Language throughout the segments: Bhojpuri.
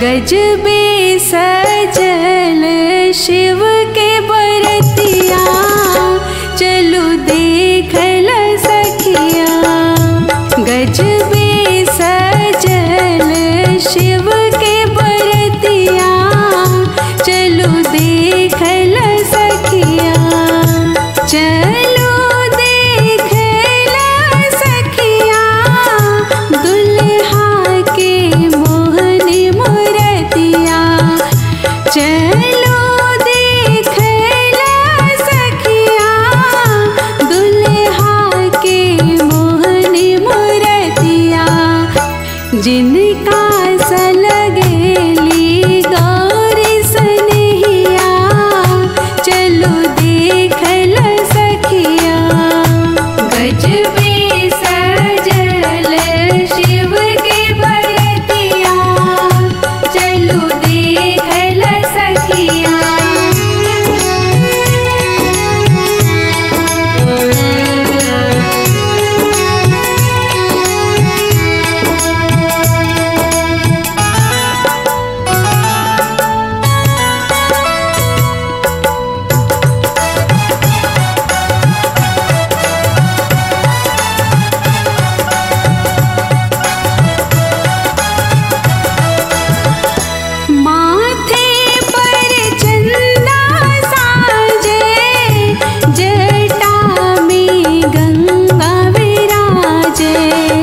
गजबे सजल शिव के बरतिया, चलू देखल सखिया। गजबे सजल शिव के बरतिया, चलू देखल सखिया। चलू देखल सखिया, दुल्हा के मोहनी मूरतिया। चलो देखल सखिया, दुल्हा के मोहनी मूरतिया। जिनका सलगेली गौरी सनहिया, चलो देखल सखिया। गजबे सजल शिव के बरतिया, चलो देखल सखिया। माथे पर चंदा साजे, जटा में गंगा विराजे।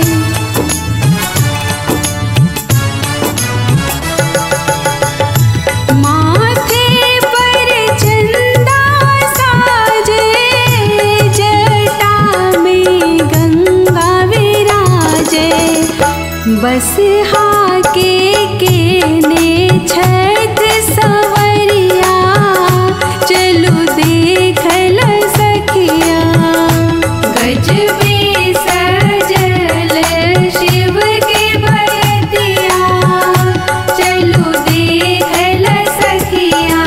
माथे पर चंदा साजे, जटा में गंगा विराजे। बसहा के केने छत सवरिया, चलू देखल सखिया। गजबे सजल शिव के बरतिया, चलू देखल सखिया।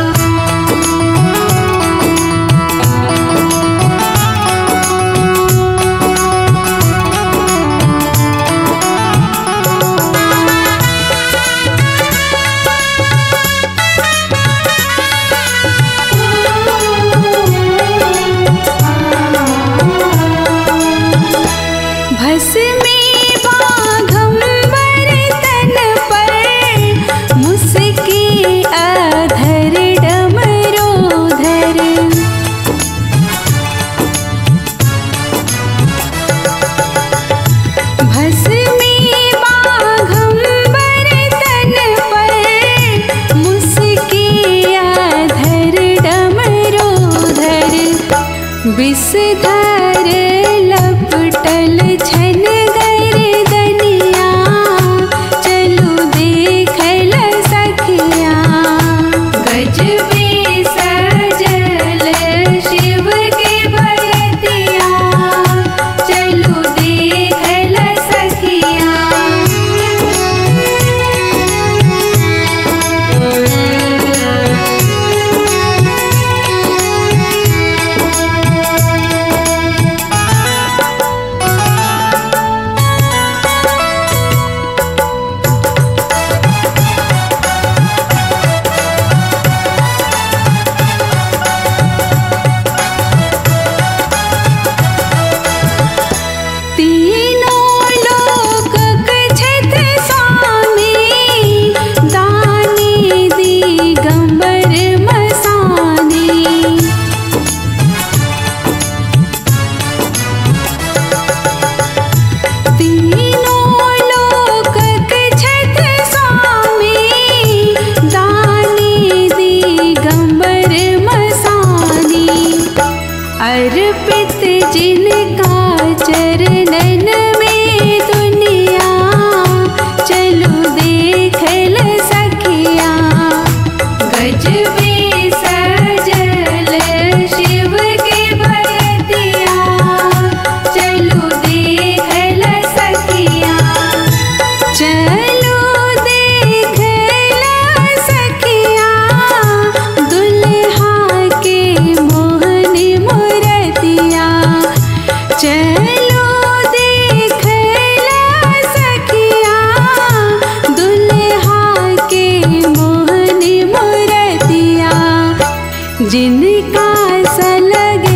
भस्मे बाघंबर तन पर, मुस्की अधर डमरोधर। भस्मे बाघंबर तन पर, मुस्की अधर डमरोधर। विषधर लपटल छन गर्दनिया, चलू देखल सखिया। गजबे सजल शिव के बरतिया, चलू देखल सखिया। तीनों लोकक छत्र स्वामी, दानी दिगंबर मसानी। तीनों लोकक छत्र स्वामी, दानी दिगंबर मसानी। अर्पित जिनका चरणन में दुनिया, चलू देखल सखिया। गजबे सजल शिव के बरतिया, चलू देखल सखिया। चलू देखल सखिया, दुल्हा के मोहनी मूरतिया। चलो सन गे